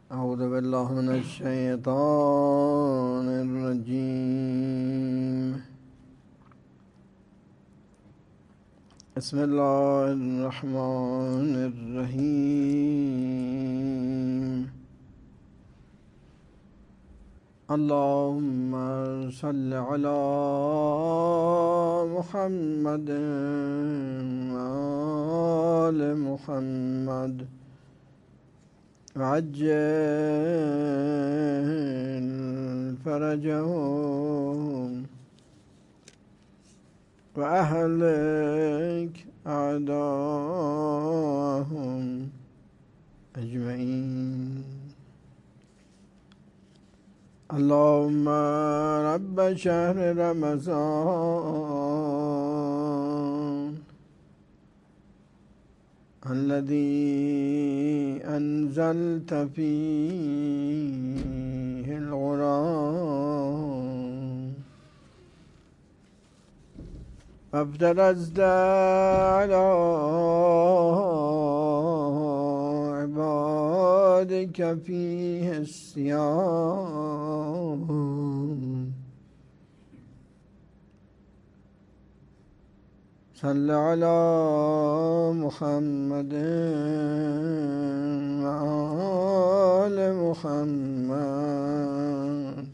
أعوذ بالله من الشيطان الرجيم. بسم الله الرحمن الرحيم. اللهم صل على محمد وآل محمد وعجل فرجهم وأهلك أعداءهم أجمعين. اللهم رب شهر رمضان الذي أنزلت فيه القرآن وافترضت على عبادك فيه الصيام. صل على محمد وآل محمد.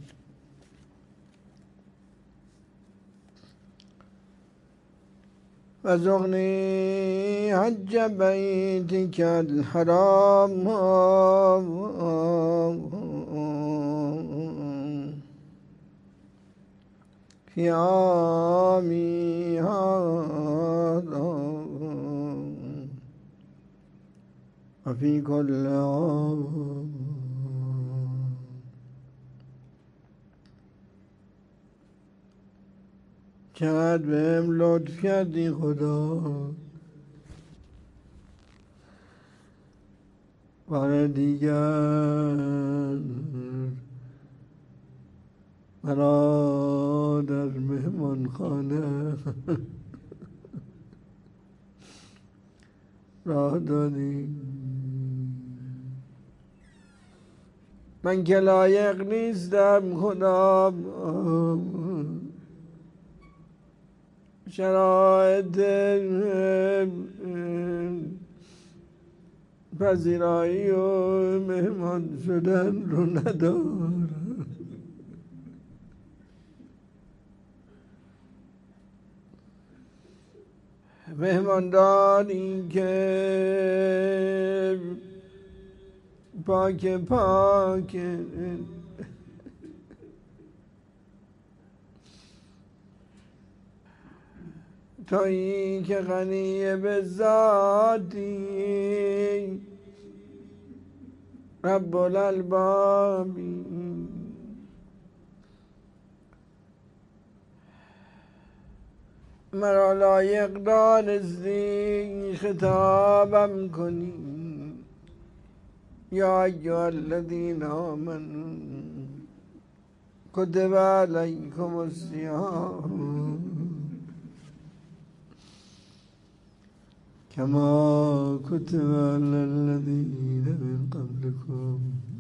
وارزقني حج بيتك الحرام في عامي هذا وفي كل عام. چقدر بهم لطف کردی خدا. بار دیگر مرا در مهمان خانه راه دادی. من که لایق نیستم خدا، شرایط پذیرایی و مهمان شدن رو ندارم. مهمانداری که پاک تویی که غنی به ذاتی رب الالبابی. مرا لایق دانستی خطابم کنی. یا ایها الذین آمنوا کتب علیکم الصیام کما کتب علی الذین من قبلکم.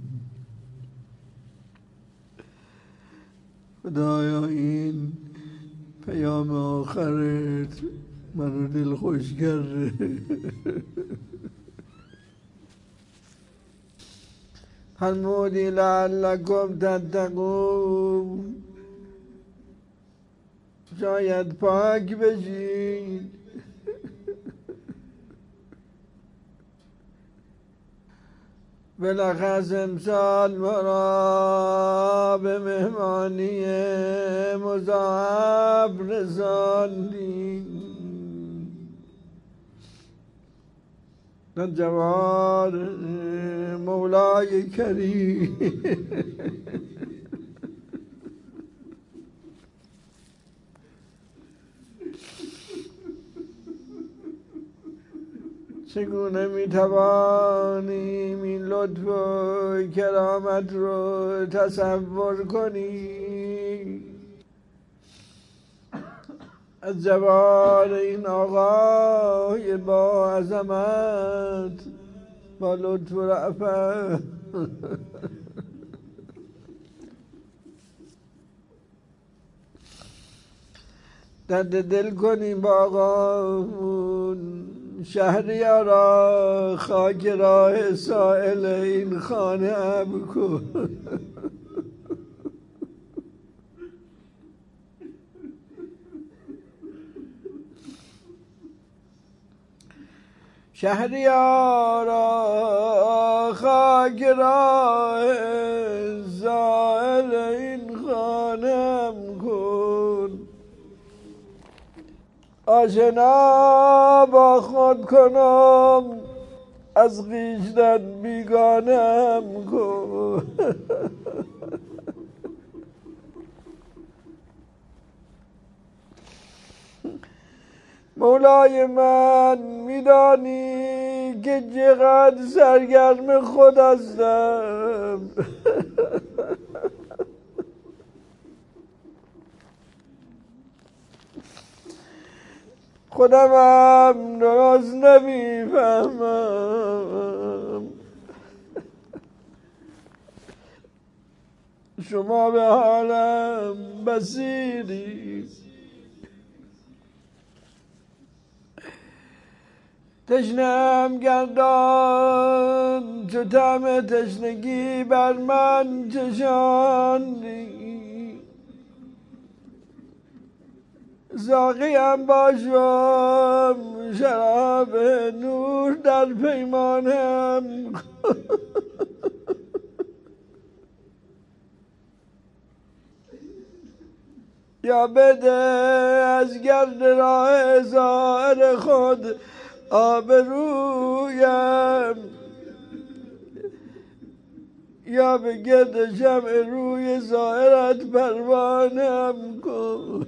خدایا این پیام آخرت منو دل خوش کرده. فرمودی لعلکم تتقون، شاید پاک بشید. بلخص امسال مرا به مهمانی مضاعف رساندی. جوار مولای کریم چگونه میتوانیم این لطف و کرامت رو تصور کنیم؟ از جوار این آقای با عظمت با لطف و رأفت درد دل کنیم با آقامون شهریارا، خاک راه سائل این خانه ام کن. شهریارا، خاک راه سائل این خانه ام کن. آشنا با خود کنم از خویشتن بیگانه‌ام کن. مولای من میدانی که چقدر سرگرم خود هستم. خودم هم درست نمیفهمم شما به حالم بصیری. تشنه‌ام گردان چو طعم تشنگی بر من چشاندی. ساقیم باشم شراب نور در پیمانم کن. یا بده از گرد راه ظاهر خود آب رویم، یا به گرد شمع روی ظاهرت پروانم کن.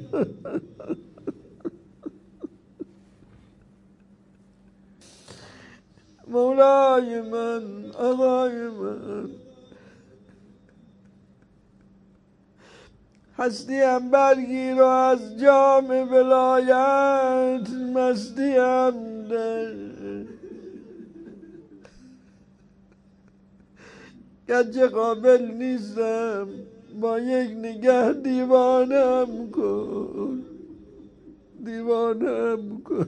مولای من، آقای من، هستیم برگیر و از جام ولایت مستیم ده. گرچه قابل نیستم با یک نگه دیوانم کن، دیوانم کن.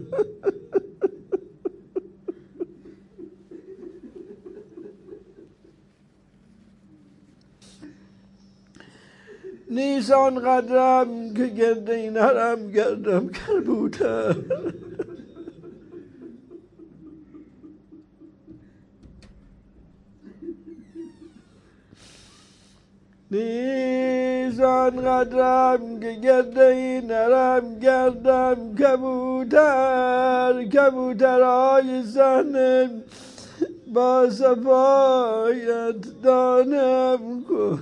نیست آنقدرم که گرد این حرم گردم کبوتر. نیست آنقدرم که گرد این حرم گردم کبوتر. کبوترهای صحنه با صفایت دانم کن.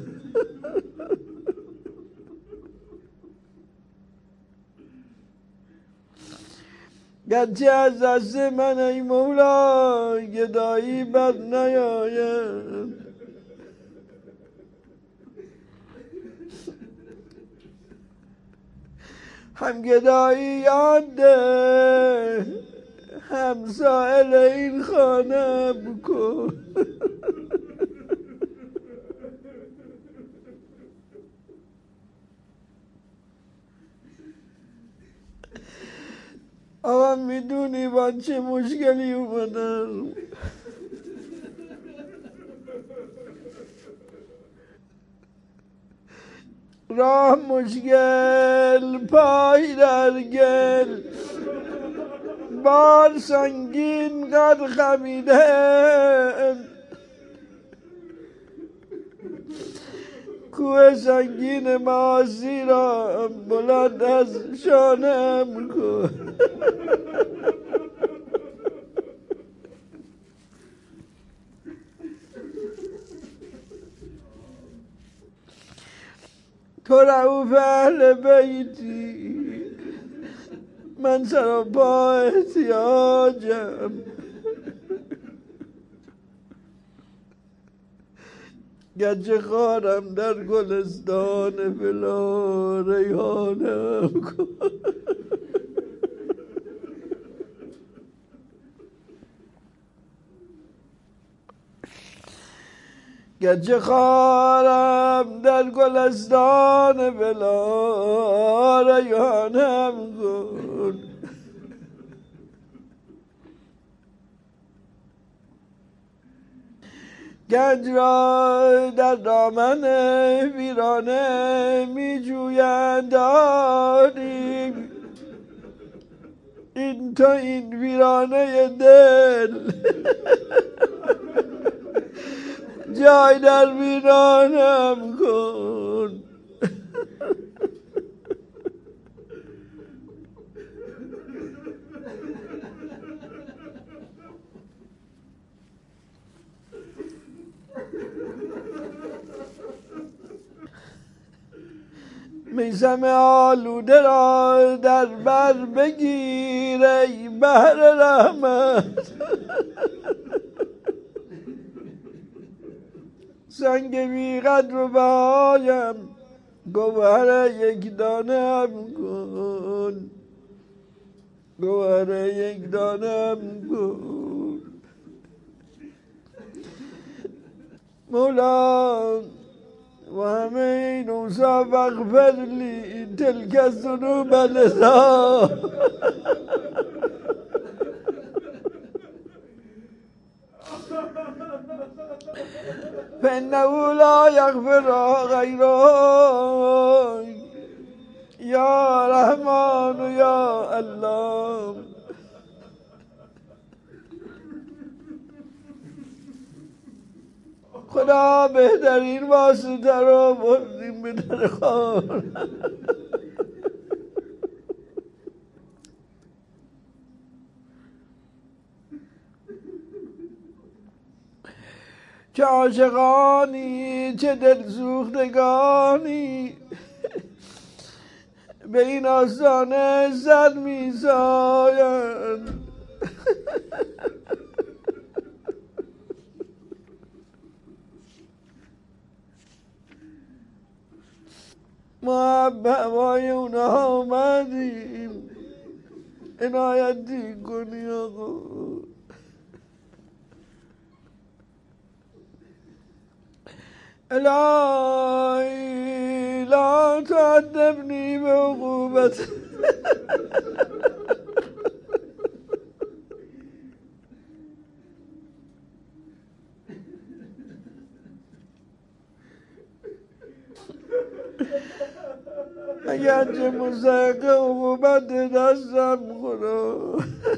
گرچه از دست من ای مولا گدایی بر نیاید، هم گدایی یاد ده هم سائل این خانه بکن. آقا میدونی با چه مشکلی اومدم؟ راه مشکل، پای در گل، بار سنگین قد خمیده، کوه سنگین معاصی را بلند از شانم کن. تو رؤوف اهل بیتی، من سراپا احتیاجم. گرچه خارم در گلستان فلا ریحانم کن. گرچه خارم در گلستان بلا ریانم کن. گنج را در دامن ویرانه می جویند داریم، این تو این ویرانه دل جای در ویرانم کن. میثم آلوده را در بر بگیر ای بحر رحمت، سنگ بی قدر و بهایم گوهر یک دانم کن، گوهر یک دانم کن. مولا و همه این اوصاف اغفر لی تلک الذنوب لذا فانه لا یغفر غیرک یا رحمان یا الله. خدا بهترین واسطه رو بردیم به در خان. چه عاشقانی چه دلسوختگانی به این آستانه سر می سایند. ما به هوای اونها آمدیم، عنایتی کنی آقا. الهی لا تعذبنی به عقوبت اگرچه مستحق عقوبت دستم خدا،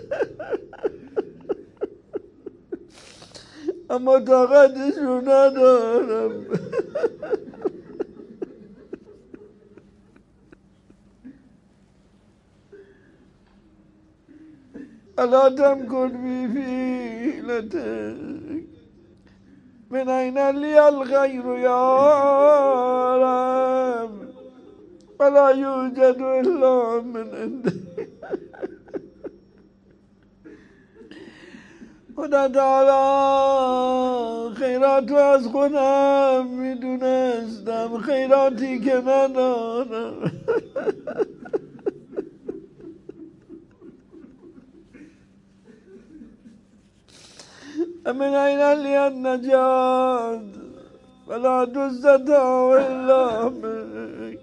اما طاقتشو ندارم. الا تمکن بی فیلتک من این لی الخیر یا رب ولا یوجد الا من عندک. خدا تعالی خیراتو از خودم میدونستم، خیراتی که ندارم. من این لی النجات ولا تستطاع الا بک.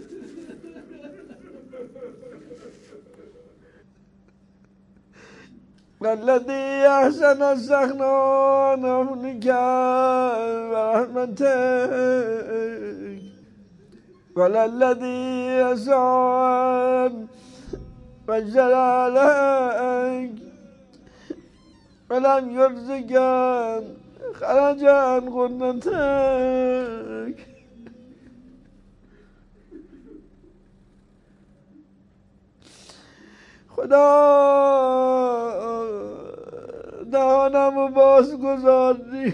والذی احسن استغنا نحنک برحمتک وللذی اساء فجر علیک ولم یرزق خرج عن قنتک. خدا دهانمو باز گذاردی،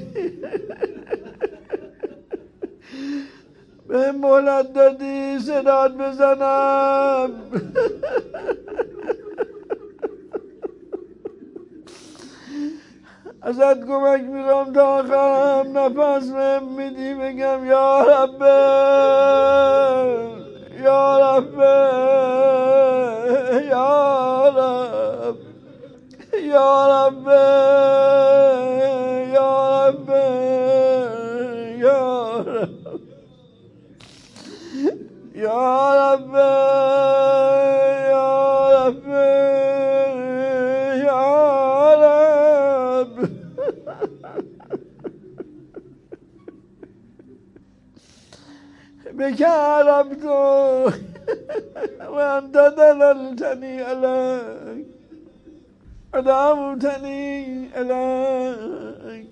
به مهلت دادی صدات بزنم. ازت کمک میخوام تا آخرم نفس بهم میدی بگم یا رب یا رب یا رب یا رب یا رب رب یا رب یا رب یا رب بك عرفت وأنت دللتني عليك ودعوتني إليك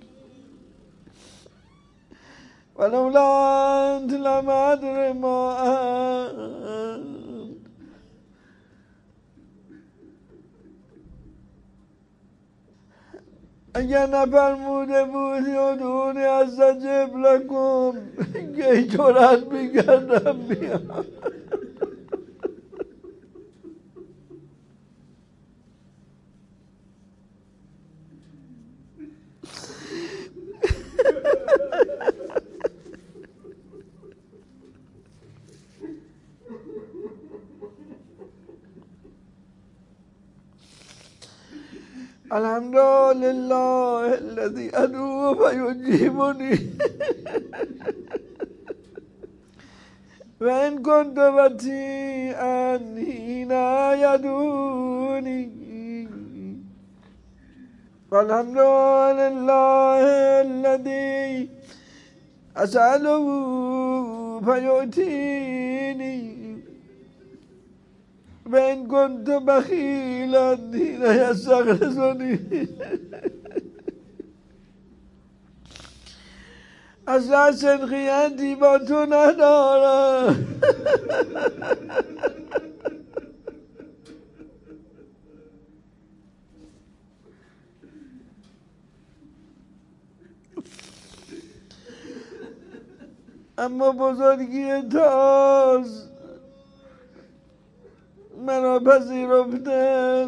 ولولا أنت لم أدر ما أنت اگر نفرموده بودی ادعونی استجب لکم که جرأت میکردم بیام الحمد لله الذي أدعو فيجيبني وإن كنت بطيئا حين يدعوني والحمد لله الذي أسأله فيؤتيني وإن كنت بخيلا حين يستغرزني اصلا صدقیتی با تو ندارم اما بزرگی تاست مرا پذیرفتن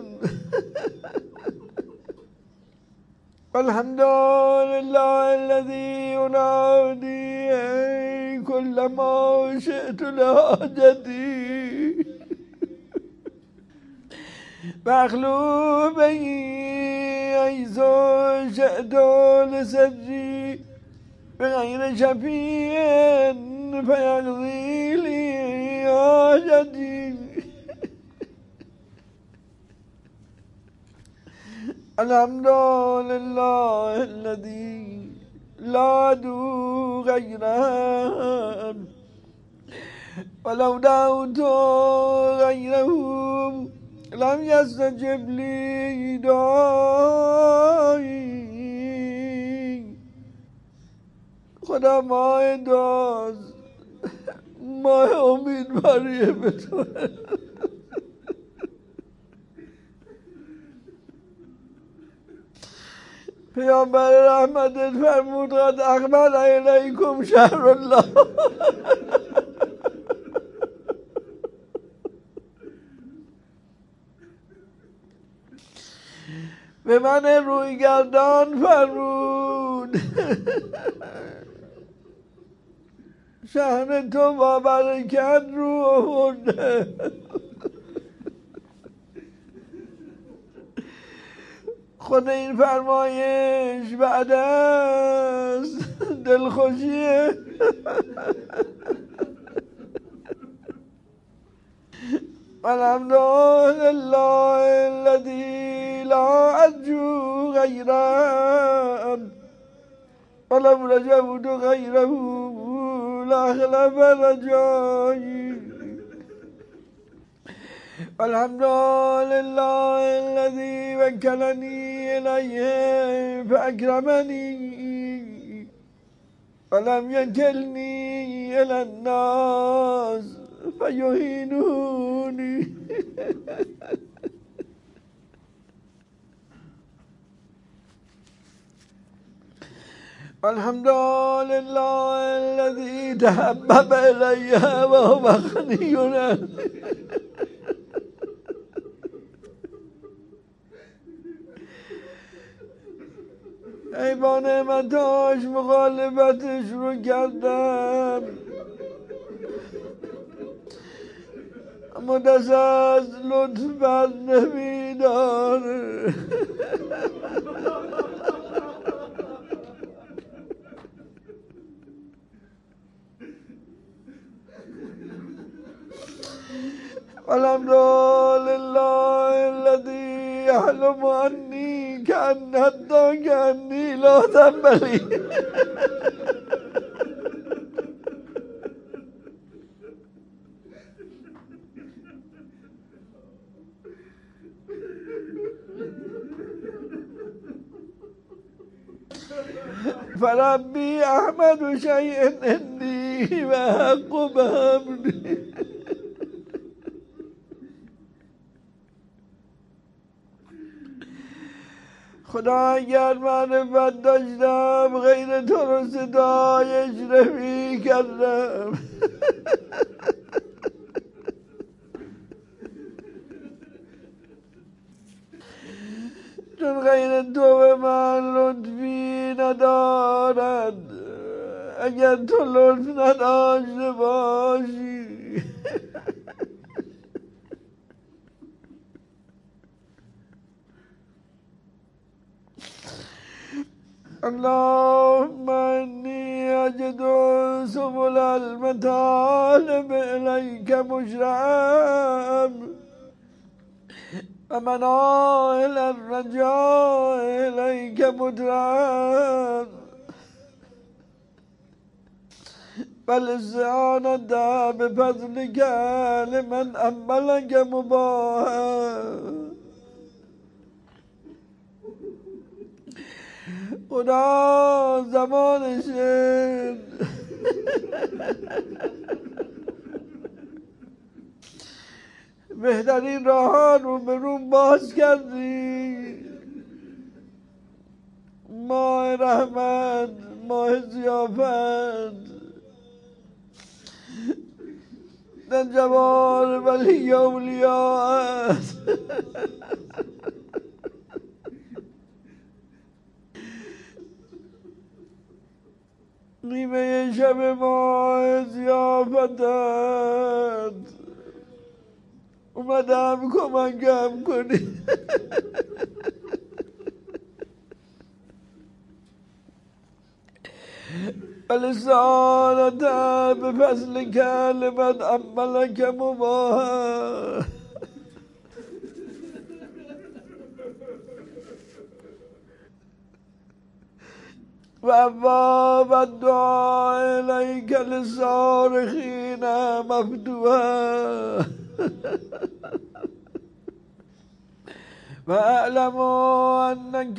الحمد لله الذي ينادي كل ما شئت لحاجتي مخلوق به حيث شئت لسجي بغير شفيع فيقضي لي حاجتي الحمد لله الذي لا أدعو غيره ولو دعوت غيره لم يستجب لي دعائي خدا ماه داز ماه امیدواری به تو پیامبر رحمتت فرمود قد اقبل الیکم شهر الله به من روی گردان فرمود شهر تو با برکت رو آورده خود این فرمایش بعد از دلخوشیه الحمد لله الذي لا أرجو غيره ولو رجوت غيره لأخلف رجائي الحمد لله الذي وكلني إليه فأكرمني ولم يكلني إلى الناس فيهينوني الحمد لله الذي تحبب إلي وهو غني عني ای با نعمتاش مخالفتش رو کردم اما دست از لطفت نمیداره الحمد لله الذي يعلم عني كأني لا تنبلي. فربي أحمد شيء عندي وحق بحمدي. خدا اگر معرفت داشتم غیر تو رو ستایش نمی کردم. چون غیر تو به من لطفی ندارد. اگر تو لطف نداشته باشی اللهم إني أجد سبل المطالب إليك مشرعا ومناهل الرجاء إليك مدرعا والاستعانة بفضلك لمن أملك مباحا. خدا زمان شد بهترین راه رو به روم باز کردی. ماه رحمت، ماه ضیافت در جوار ولی اولیاء نیمه شب ماه ضیافتت اومدم کمکم کنی. ولسانت بفضل کلمت عملک مباحا و ابواب الدعاء الیک للصارخین مفتوحا و اعلم انک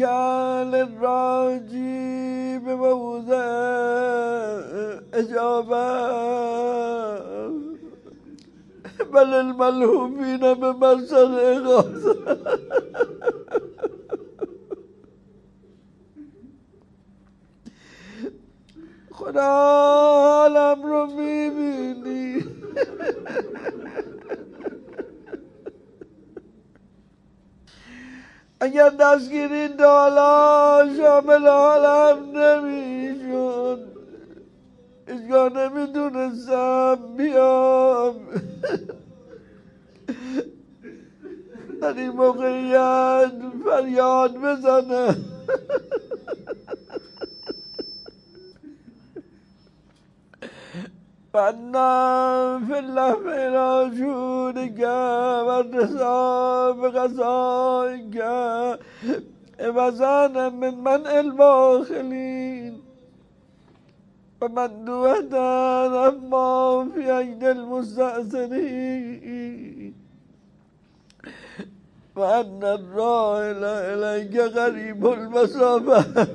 للراجی بموضع اجابه بل الملهوفین بمرصد اغاثه. خدا حالم رو میبینی. اگر دستگیری دالا شامل حالم نمیشد هیچگاه نمیدونستم بیام در این موقعیت فریاد بزنم. فانا في اللحظة إلى جودك والرضا بقضائك عوضا من منع الباخلين ومندوحة عما في أيدي المستأثرين وأن الراحل إليك قريب المسافة.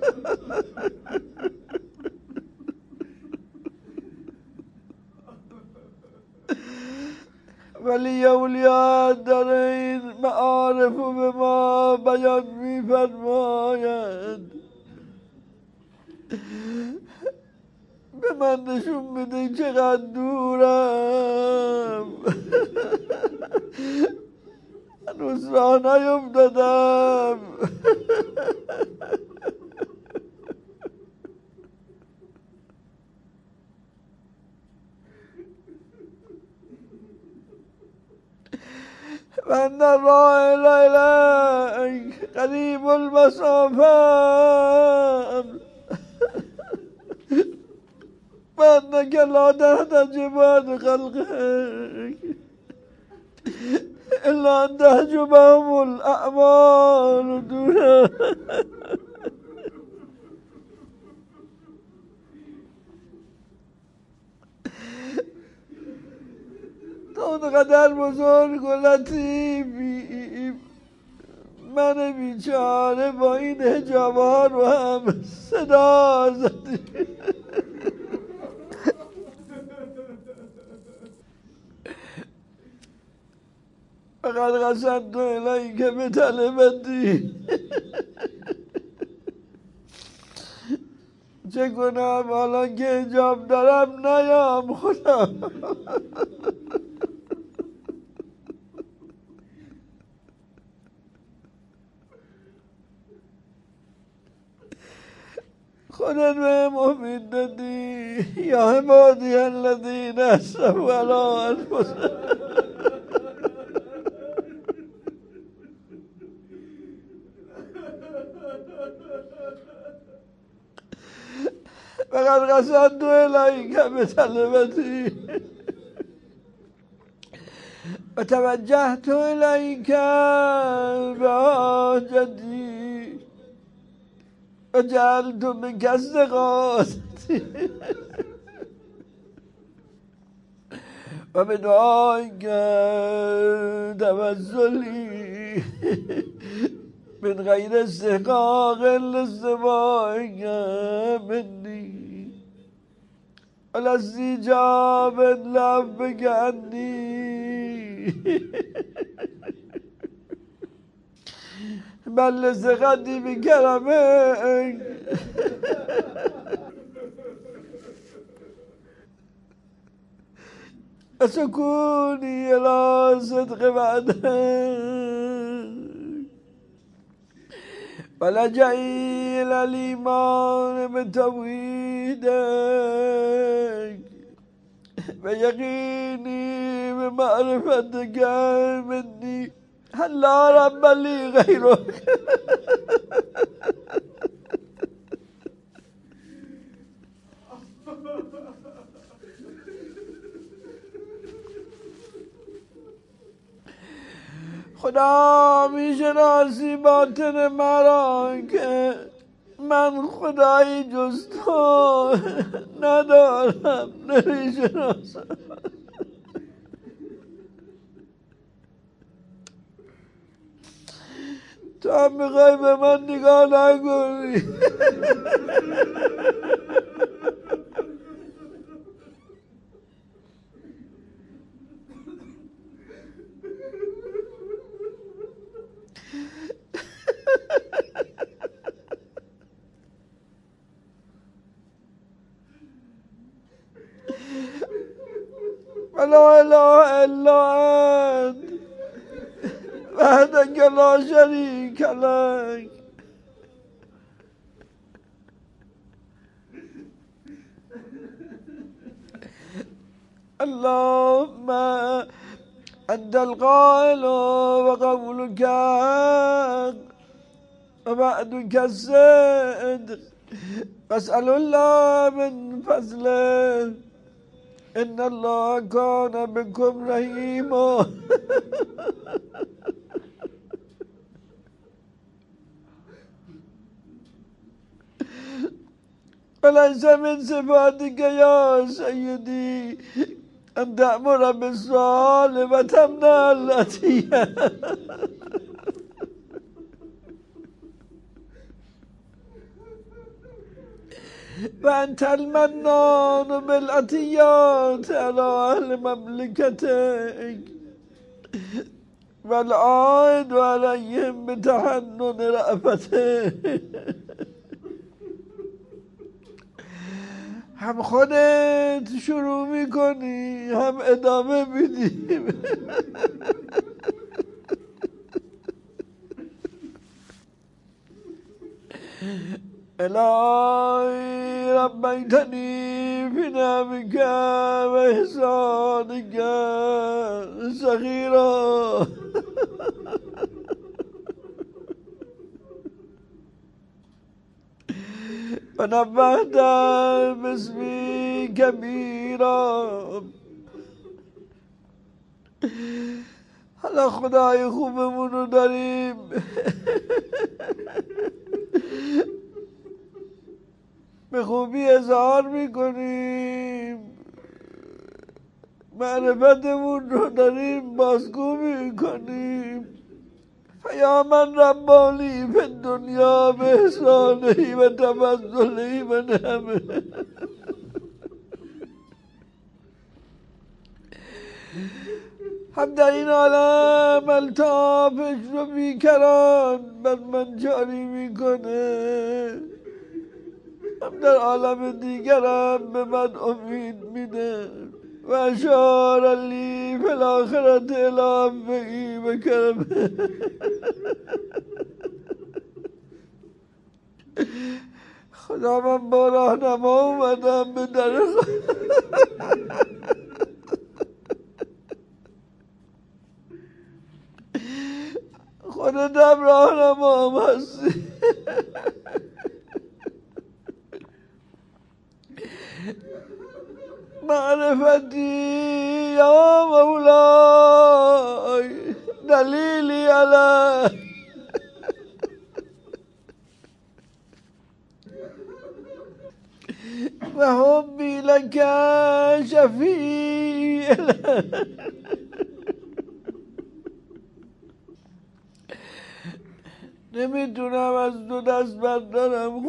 ولی اولیاء دارین معارف و به ما بیان می فرماید. به من نشون میده چقدر دورم. هنوز راه نیفتادم. وأن الراحل إليك قريب المسافات وأنك لا تحتجب عن خلقك إلا أن تحجبهم الأعمال دونه. تو اونقدر بزرگ و لطیفی، من بیچاره با این حجاب‌ها رو هم صدا زدی. فقط قسمت الهی که به طلبتی، چه کنم حالا که حجاب دارم نیام خدا. خودت بهم امید دادی یا عبادی الذین اسرفوا علی انفسهم. فقد قصدت الیک بطلبتی و توجهت الیک بحاجتی و جعلت منک استغاثتی و بدعایک توسلی من غیر استحقاق لاستفایک منی ولا استجاب لعفوک عنی بل لثقتی بکرمک وسکونی الی صدق وعدک ولجئی الی الایمان بتوحیدک و یقینی بمعرفتک منی هل لا رب لی غیرک. خدا میشناسی باطن مرا که من خدایی جز تو ندارم، نمیشناسم. تو هم میخوای به من نگاه نکنی. ولا اله الا انت وحدك لا شريك لك. اللهم أنت القائل وقولك ووعدك الصدق فاسأل الله من فضله إن الله كان بكم رحيما. وليس من صفاتك يا سيدي أن تأمر بالصالح وتمنع العطية. وأنت المنان بالعطيات على أهل مملكتك والعائد عليهم بتحنن رأفتك. هم خودت شروع میکنی هم ادامه میدی. الهی ربیتنی فی نعمک و احسانک صغیرا و نبهت باسمی کبیرا حالا خدای خوبمون رو داریم به خوبی اظهار میکنیم، معرفتمون رو داریم بازگو میکنیم. فیا من ربانی فی الدنیا به احسانهی و تفضلهی و نعمه. هم در این عالم الطافش رو بیکران بر من جاری میکنه، هم در عالم دیگرم به من امید میده. و اشار لی فی الاخرت الی عفوی و کرمه. خدا من با راهنما اومدم به در خودتم راهنمام هستی. معرفتی یا مولای دلیلی علی و حبی لک شفیع. نمیتونم از دو دست بردارم.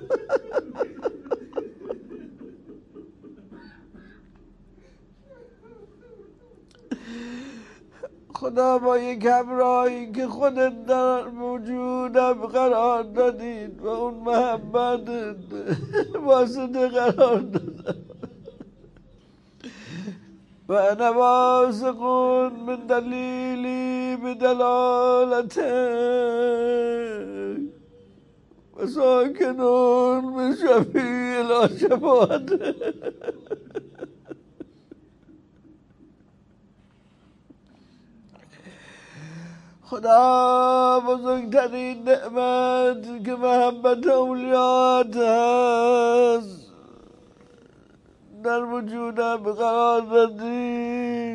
خدا با یک همراهی که خودت در وجودم قرار دادید و اون محبتت واسطه قرار دادم و انا واثق من دلیلی بدلالته و ساکنون من شفیع لا شفاعته. خدا بزرگترین نعمت که محبت اولیات هست در وجودم قرار دادی.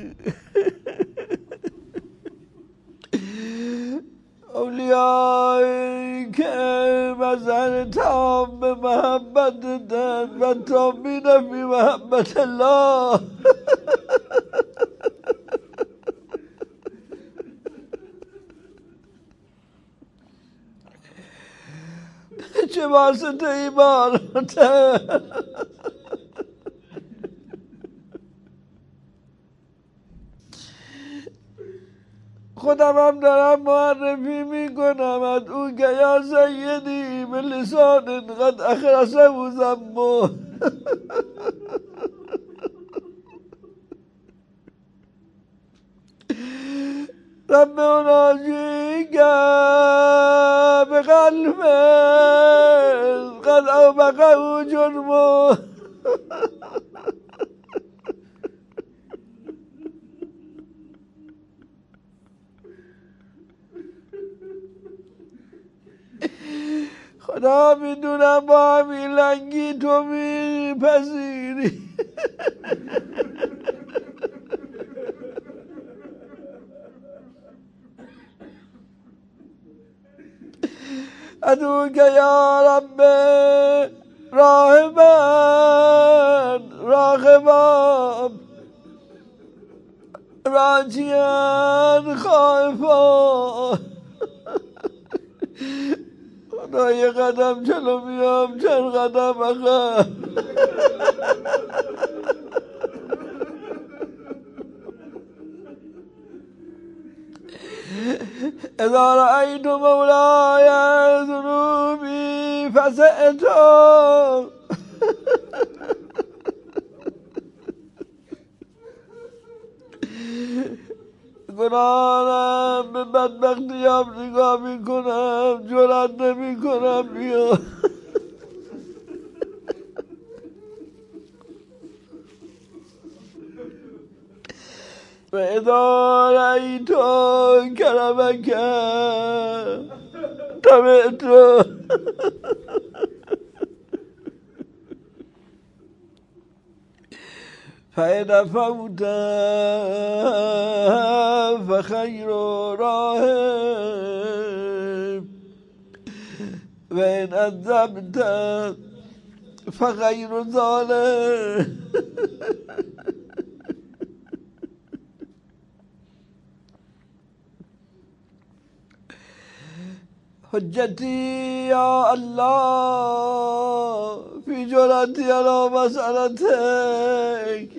اولیایی که مظهر تام به محبت دن و تامین فی محبت الله. چه واسطه ایمانته. خودم هم دارم معرفی میکنم از او که یا سیدی به لسان قد اخرسه و زمه. رب اناجیک به قلب قد اوبقه جرمه. خدا میدونم با همین لنگی تو میپذیری. ادعوک یا رب راهبا راغبا راجیا خائفا. خدا یه قدم جلو میام چند قدم عقب. اذا رأيت مولاي ذنوبي فسأت گناهانم به بدبختیم نگاه میکنم جرأت نمیکنم بیا. و اذا رأيت کرمک طمعت. فإن فوت فخير راهب وإن أذبت فغير ظالم. حجتي يا الله في جرأتي على مسألتك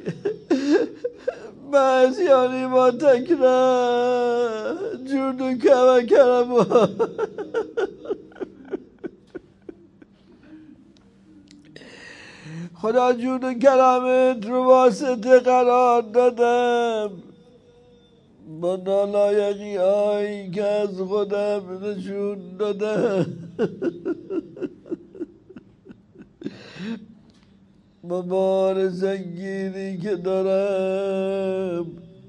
ما عصياني ما تكره جودك وكرمك. خدا جود و کرمت رو واسطه قرار دادم، با نالایقی هایی که از خودم نشون دادم، با بار سنگینی که دارم،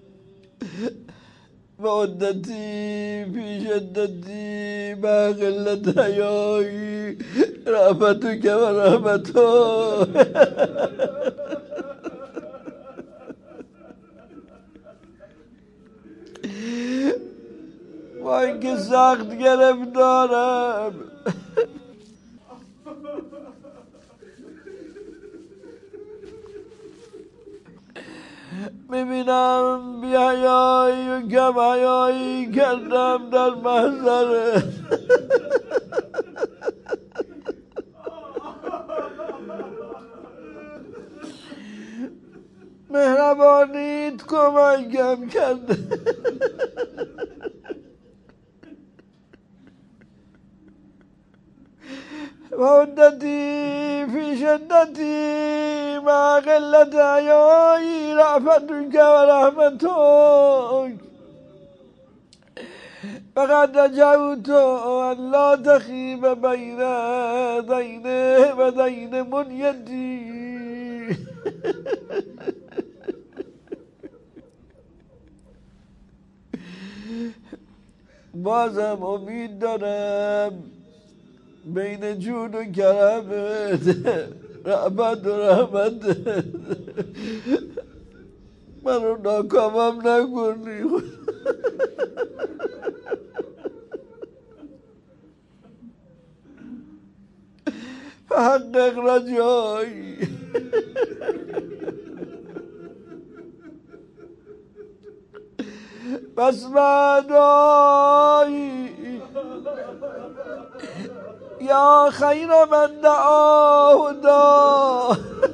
با عدتی فی شدتی با قلت حیایی رحمتو که و رحمتو. با اینکه سخت گرفتارم، میبینم بی‌حیایی و کم‌حیایی کردم در محضرت. مهربانیت کمکم کرده، مودتی فی شدتی مع قلت حیایی رأفتک و رحمتک فقد رجوت ان لا تخیب بین دینه و دین منیتی. بازم امید دارم بین جود و کرمت رحمت و رحمت من رو ناکامم نکنی. فحقق رجایی. بس مدایی یا خیر من دعاه دا.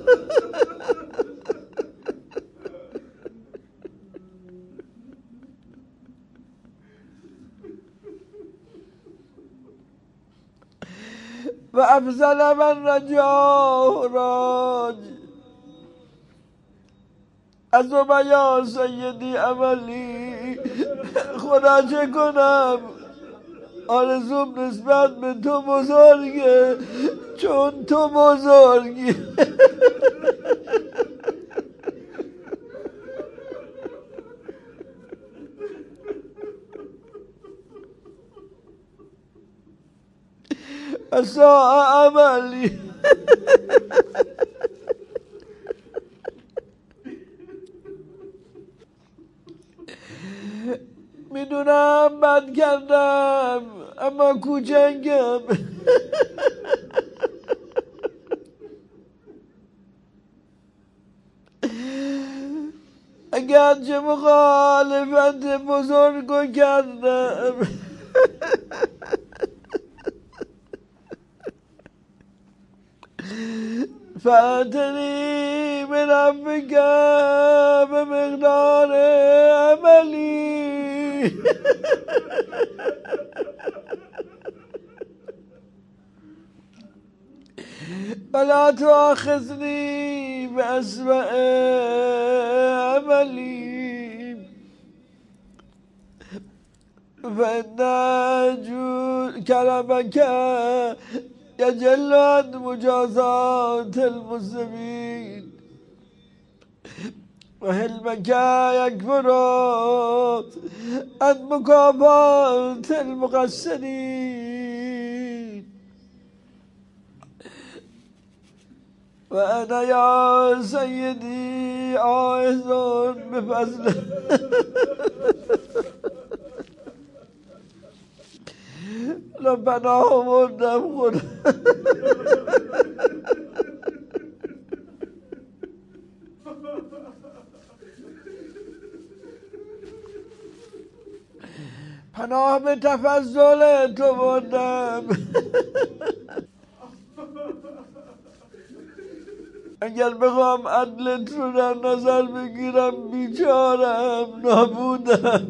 و افضل من رجاه راج. از یا سیدی عملی خدا چه کنم، آرزوم نسبت به تو بزرگه چون تو بزرگی. اساء عملی. میدونم بد کردم اما کوچنگم. اگرچه مخالفت بزرگ کردم، فاتنی من عفوک به مقدار عملی. ولا تؤاخذنی بأسوأ عملی فإن کرمک یجل عن مجازات المسلمین و حلمک یکبر عن مکافات المقصرین. و انا یا سیدی آیزون به فضل پناه آوردم خدا پناه به تفضل تو بردم اگر بخوام عدلت رو در نظر بگیرم بیچارم نابودم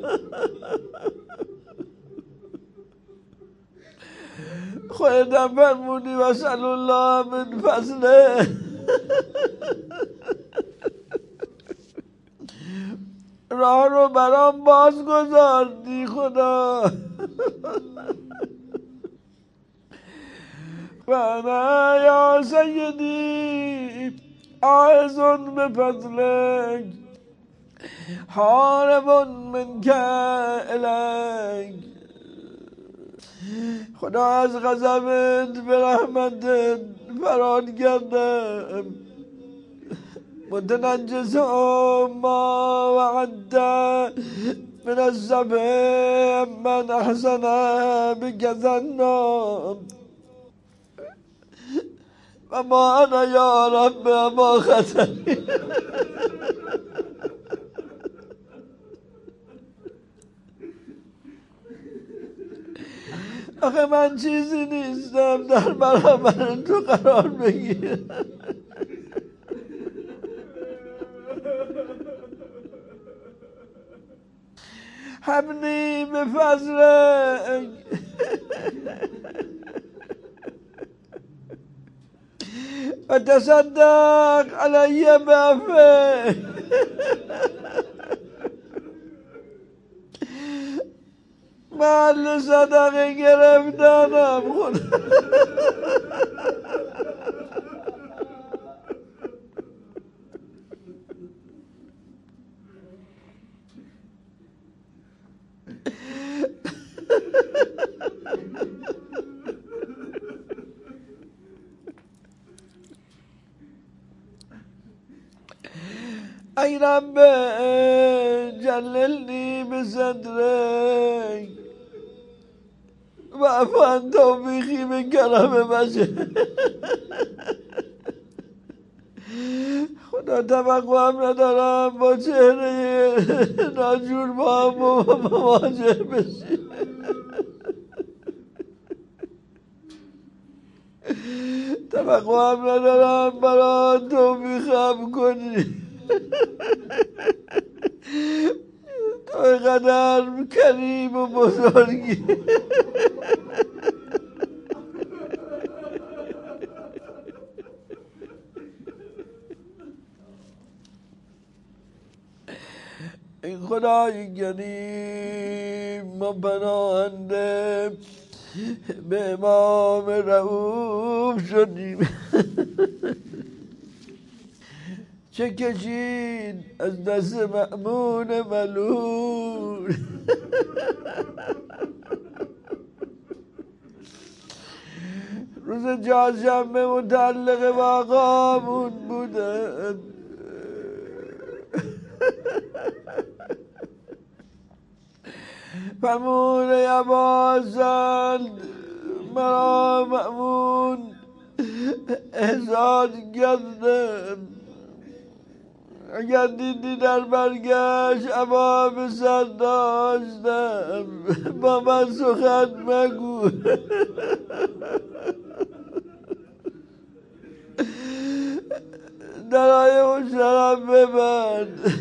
خودتم فرمودی وصل الله من فضله راه رو برام باز گذاردی خدا فانا یا سیدی عائزون به فضلک حارب منک الیک خدا از غضبت به رحمتت فرار کردم متنجس ما وعد من الزبه من احسن بك ظنا و ما انا یا رب ما خطری آخه من چیزی نیستم در برابر تو قرار بگیر حبنی به فضلک و تصدق علی بعفوک محل صدقه گرفتنم خدا ای رب جللنی بصدرک و عفو توفیقی به کرم بشه خدا توقع هم ندارم با چهره ناجور با هم مواجه بشی توقع هم ندارم برای توفیقم کنی تو اینقدر کریم و بزرگی این خدای کریم ما پناهنده به امام رؤوف شدیم چه کشید از دست مأمون ملول روز چهارشنبه متعلق به آقامون بودن فرمون یا بازن مرا مأمون احساس کردم اگر دیدی در برگشت اما به سر داشتم با من سخن مگو درای مشترم ببند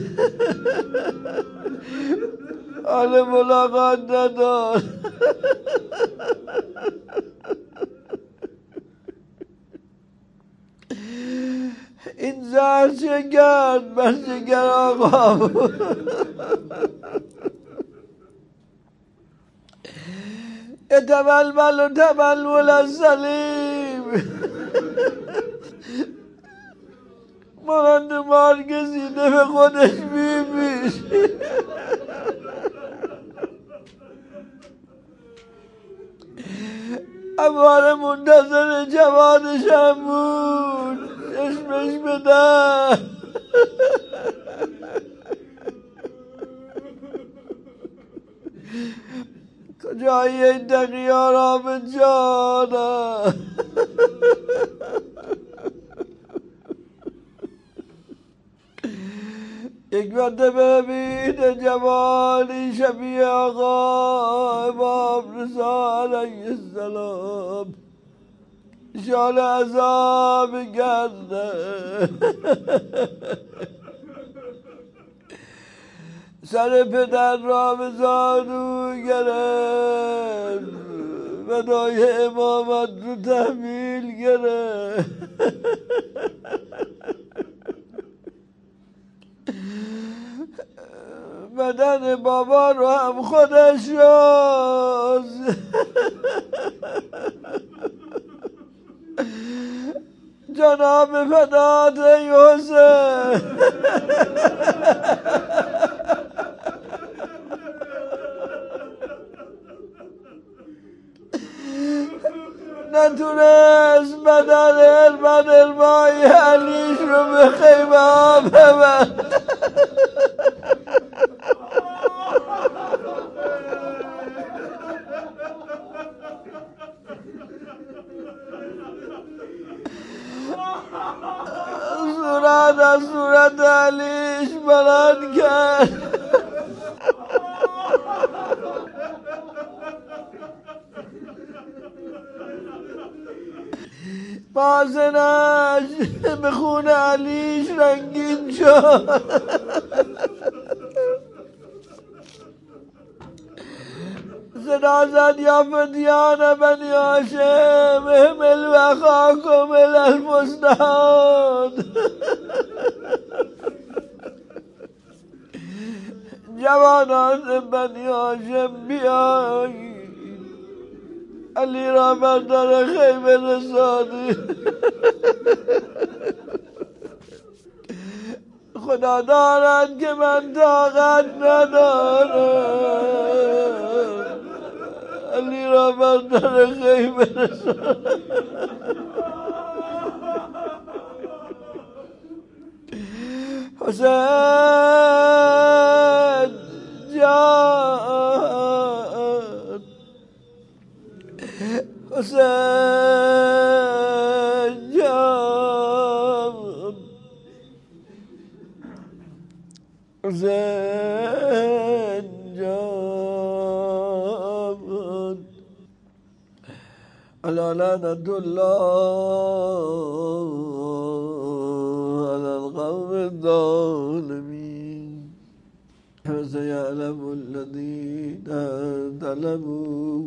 حال ملاقات ندار این زهر چه کرد بر جگر آقا اتبلبل و تبلول السلیم مانند مار کشیده به خودش میمیش همواره منتظر جوادشم بود چشمش بدن جای این دقیارا به جانم یک مرتبه ببین جمالی شبیه آقا امام رضا علیه السلام شال عذاب گرده سر پدر را به زانو گرفت ودای امامت رو تحمیل گرفت بدن بابا رو هم خودش شد جناب فدات ای حسین نتونست بدن المای علیش رو به خیمه ها ببند صورت از صورت علیش بلند کرد بازنش به خون علیش رنگین شد صدا زد یا فتیان بنی هاشم احمل و اخاکم الی الفستان جوانان بنی هاشم بیایی علی را بردار خیمه رسانی خدا دارد که من طاقت ندارم علی را بردار خیمه رسانی حسین جان حسین جان حسین جان علی لعنت الله على القوم الظالمين فسيعلم الذين ظلموا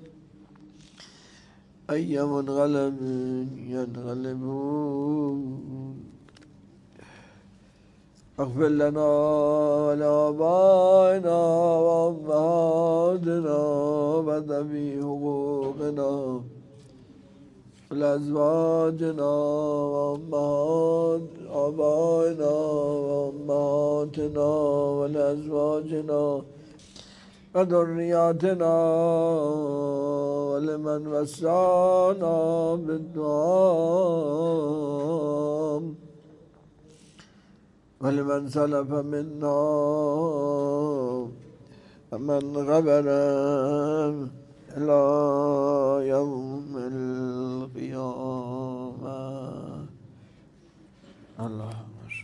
أي منقلب ينقلبون اغفر لنا ولآبائنا وأمهاتنا وذوي حقوقنا ولأزواجنا وأمهات آبائنا وأمهاتنا ولأزواجنا وذرياتنا ولمن وصانا بالدعاء ولمن سلف منا ومن غبر إلى يوم القيامة اللهم